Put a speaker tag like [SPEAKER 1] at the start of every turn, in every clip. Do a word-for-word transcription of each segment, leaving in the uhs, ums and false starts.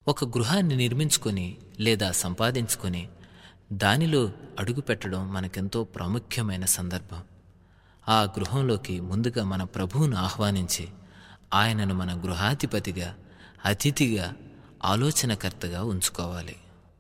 [SPEAKER 1] ఒక గృహాన్ని నిర్మించుకొని లేదా సంపాదించుకొని దానిలో అడుగుపెట్టడం మనకెంతో ప్రాముఖ్యమైన సందర్భం. ఆ గృహంలోకి ముందుగా మన ప్రభువును ఆహ్వానించి ఆయనను మన గృహాధిపతిగా, అతిథిగా, ఆలోచనకర్తగా ఉంచుకోవాలి.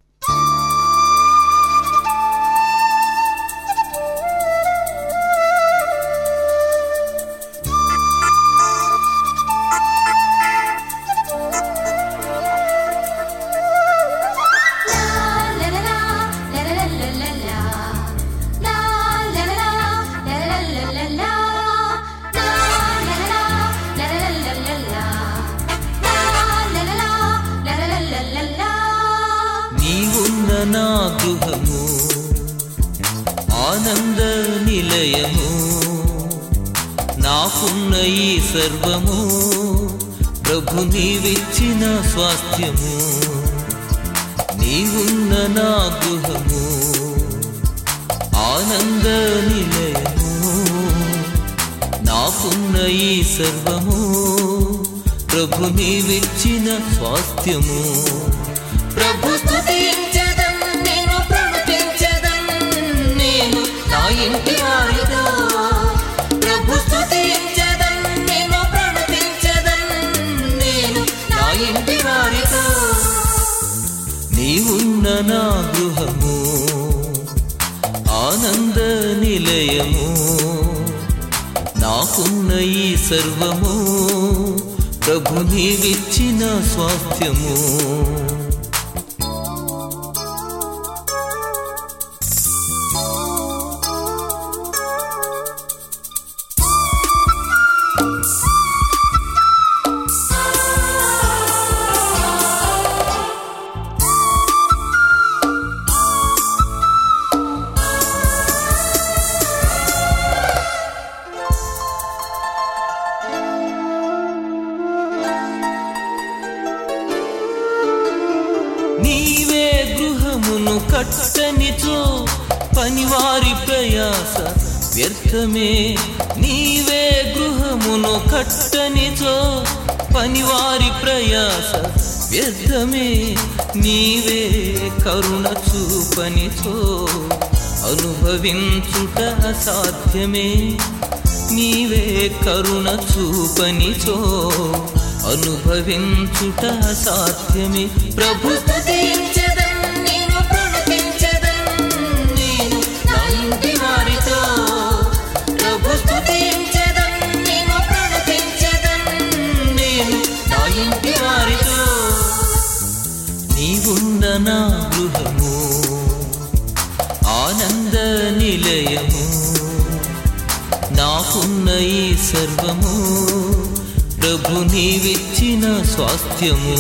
[SPEAKER 2] నా గృహము ఆనంద నిలయము, నాకున్న ఈ సర్వము ప్రభు నీవిచ్చిన స్వాస్థ్యము. నీవున్న నా గృహము ఆనంద నిలయము, నాకున్న ఈ సర్వము ప్రభు నీవిచ్చిన స్వాస్థ్యము. ప్రభు స్తుతించెదం, నేను ప్రణుతించెదం, నేను నా ఇంటి వారితో. ప్రభు స్తుతించెదం, నేను ప్రణుతించెదం, నేను నా ఇంటి వారితో. నీవున్న నా గృహము ఆనంద నిలయము, నాకున్న ఈ సర్వము ప్రభు నీవిచ్చిన స్వాస్థ్యము. నీవే గృహమును కట్టనిచో పనివారి ప్రయాస వ్యర్థమే. నీవే గృహమును కట్టనిచో పనివారి ప్రయాస వ్యర్థమే. నీవే కరుణ చూపనిచో అనుభవించుట అసాధ్యమే. నీవే కరుణ చూపనిచో అనుభవించుట అసాధ్యమే. ప్రభు స్తుతించెదం, నేను ప్రణుతించెదం, నేను నా ఇంటి వారితో. ప్రభు స్తుతించెదం, నేను ప్రణుతించెదం, నేను నా ఇంటి వారితో. నీవున్న నా గృహము ఆనంద నిలయము, నాకున్న ఈ సర్వము ప్రభు నీవిచ్చిన స్వాస్థ్యము.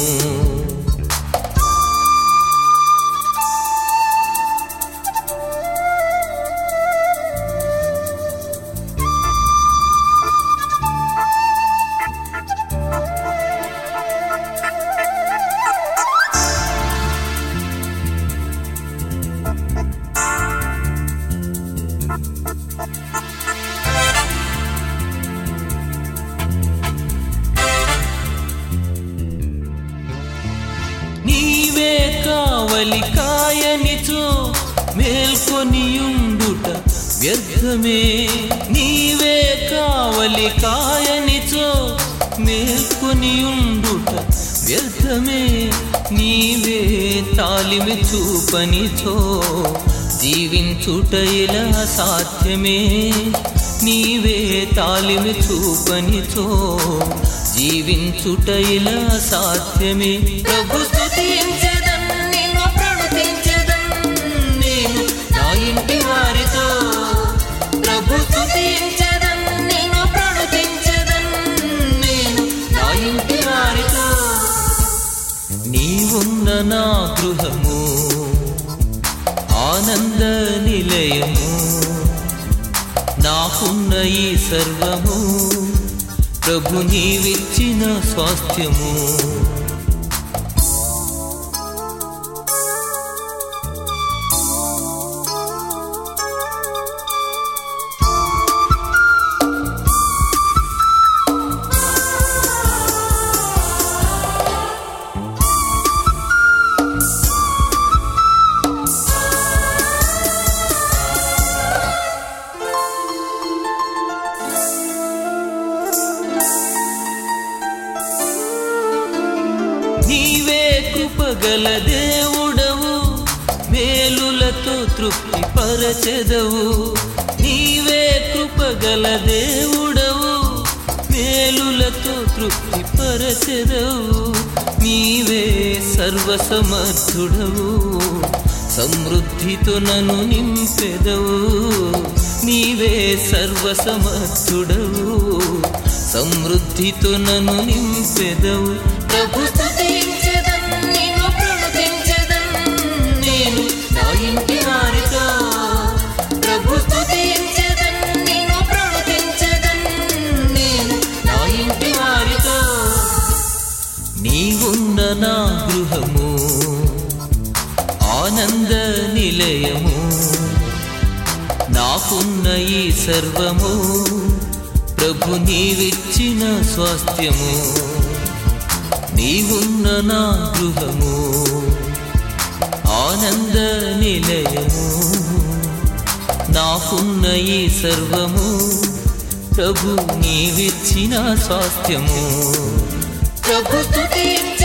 [SPEAKER 2] నీవే కావలి కాయనిచో మేల్కొనియుండుట వ్యర్థమే. నీవే కావలి కాయనిచో మేల్కొనియుండుట వ్యర్థమే. నీవే తాలిమి చూపనిచో జీవించుట ఇలా సాధ్యమే. నీవే తాలిమి చూపనిచో జీవించుట ఇలా సాధ్యమే. ప్రభు స్తుతించెదం, నేను ప్రణుతించెదం, నేను నా ఇంటి వారితో. ప్రభు స్తుతించెదం, నేను ప్రణుతించెదం, నేను నా ఇంటి వారితో. నీవున్న నా గృహము ఆనంద నిలయము, నాకున్న ఈ సర్వము ప్రభు నీవిచ్చిన స్వాస్థ్యము. నీవే కృపగల దేవుడవు, మేలులతో తృప్తి పరచెదవు. నీవే కృపగల దేవుడవు, మేలులతో తృప్తి పరచెదవు. నీవే సర్వసమర్థుడవు, సమృద్ధితో నన్ను నింపెదవు. నీవే సర్వసమర్థుడవు, సమృద్ధితో నన్ను నింపెదవు. ప్రభు స్తుతించెదన్, నిన్ను ప్రణుతించెదన్, నేను నా ఇంటి వారితో. ప్రభు స్తుతించెదన్, నిన్ను ప్రణుతించెదన్, నేను నా ఇంటి వారితో. నీవున్న నా గృహము ఆనంద నిలయము, నాకున్న ఈ సర్వము ప్రభు నీవిచ్చిన స్వాస్థ్యము. నీవున్న నా గృహము ఆనంద నిలయము, నాకున్న ఈ సర్వము ప్రభు నీవిచ్చిన స్వాస్థ్యము. ప్రభు స్తుతి